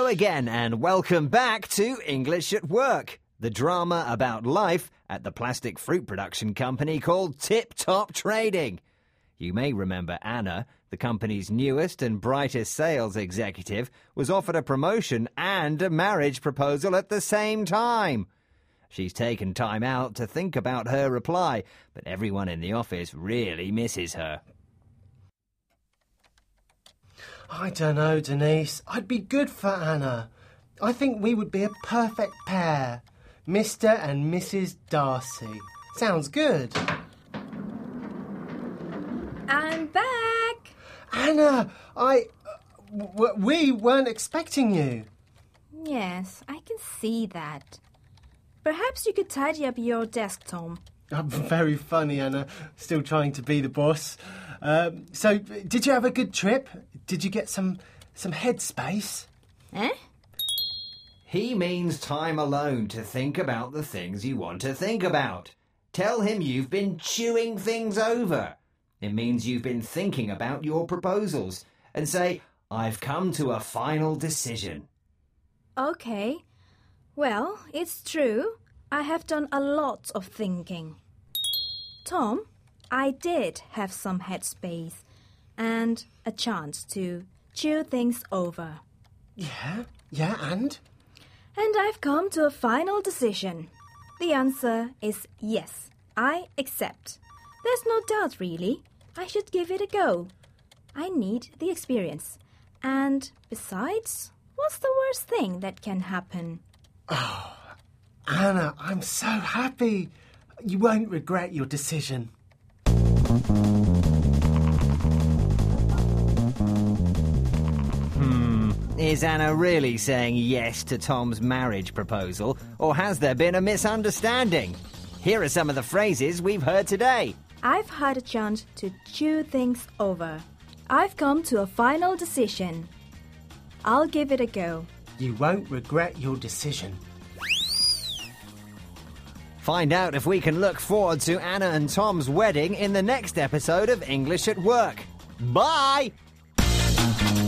again, and welcome back to English at Work, the drama about life at the plastic fruit production company called Tip Top Trading. You may remember Anna, the company's newest and brightest sales executive, was offered a promotion and a marriage proposal at the same time. She's taken time out to think about her reply, but everyone in the office really misses her. I don't know, Denise. I'd be good for Anna. I think we would be a perfect pair. Mr. and Mrs. Darcy. Sounds good. I'm back. Anna, we weren't expecting you. Yes, I can see that. Perhaps you could tidy up your desk, Tom. Very funny, Anna. Still trying to be the boss. So, did you have a good trip? Did you get some headspace? Eh? He means time alone to think about the things you want to think about. Tell him you've been chewing things over. It means you've been thinking about your proposals. And say, I've come to a final decision. Okay. Well, it's true. I have done a lot of thinking. Tom, I did have some headspace and a chance to chew things over. Yeah, and? And I've come to a final decision. The answer is yes, I accept. There's no doubt, really. I should give it a go. I need the experience. And besides, what's the worst thing that can happen? Oh, Anna, I'm so happy. You won't regret your decision. Is Anna really saying yes to Tom's marriage proposal, or has there been a misunderstanding? Here are some of the phrases we've heard today. I've had a chance to chew things over. I've come to a final decision. I'll give it a go. You won't regret your decision. Find out if we can look forward to Anna and Tom's wedding in the next episode of English at Work. Bye!